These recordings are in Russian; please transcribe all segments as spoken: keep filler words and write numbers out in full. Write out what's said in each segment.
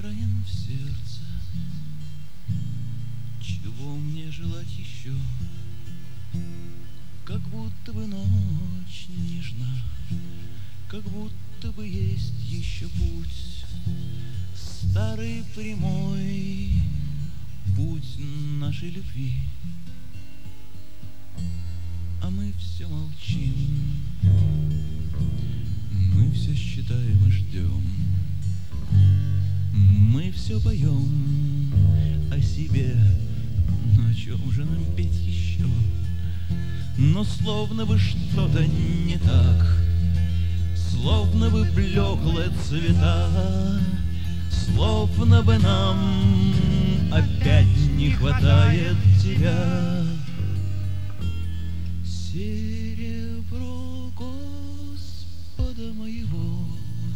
ранен в сердце. Чего мне желать еще? Как будто бы ночь нежна, как будто бы есть еще путь, старый прямой путь нашей любви. А мы все молчим, мы все считаем и ждем, мы все поем о себе, но о чем же нам петь еще? Но словно бы что-то не так, словно бы блеклые цвета, словно бы нам опять не хватает тебя. Серебро Господа моего,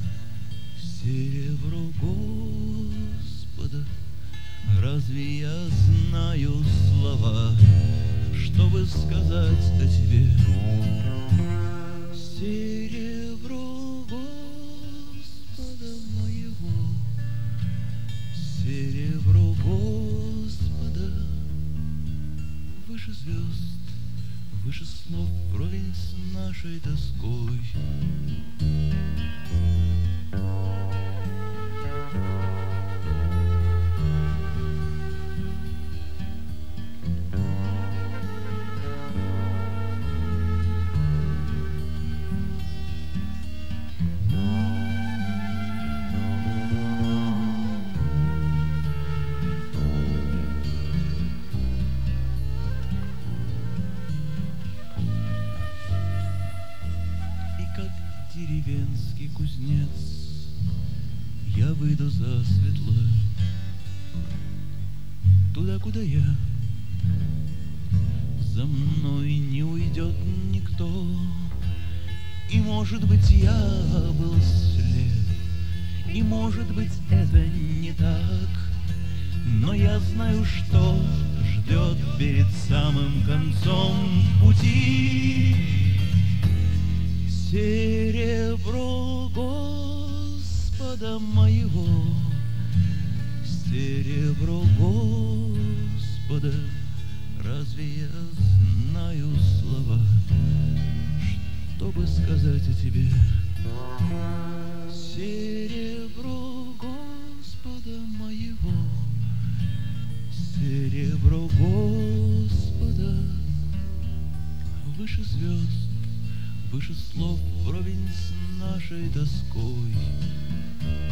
серебро Господа, разве я знаю слова, чтобы сказать о тебе? Серебро Господа моего, серебро Господа, выше звезд, выше слов, вровень с нашей тоской. Деревенский кузнец, я выйду засветло туда, куда я. За мной не уйдет никто, и, может быть, я был слеп, и, может быть, это не так, но я знаю, что ждет перед самым концом пути. Серебро Господа моего, серебро Господа, разве я знаю слова, чтобы сказать о тебе? Серебро Господа моего, серебро Господа, выше звезд, выше слов, вровень с нашей тоской.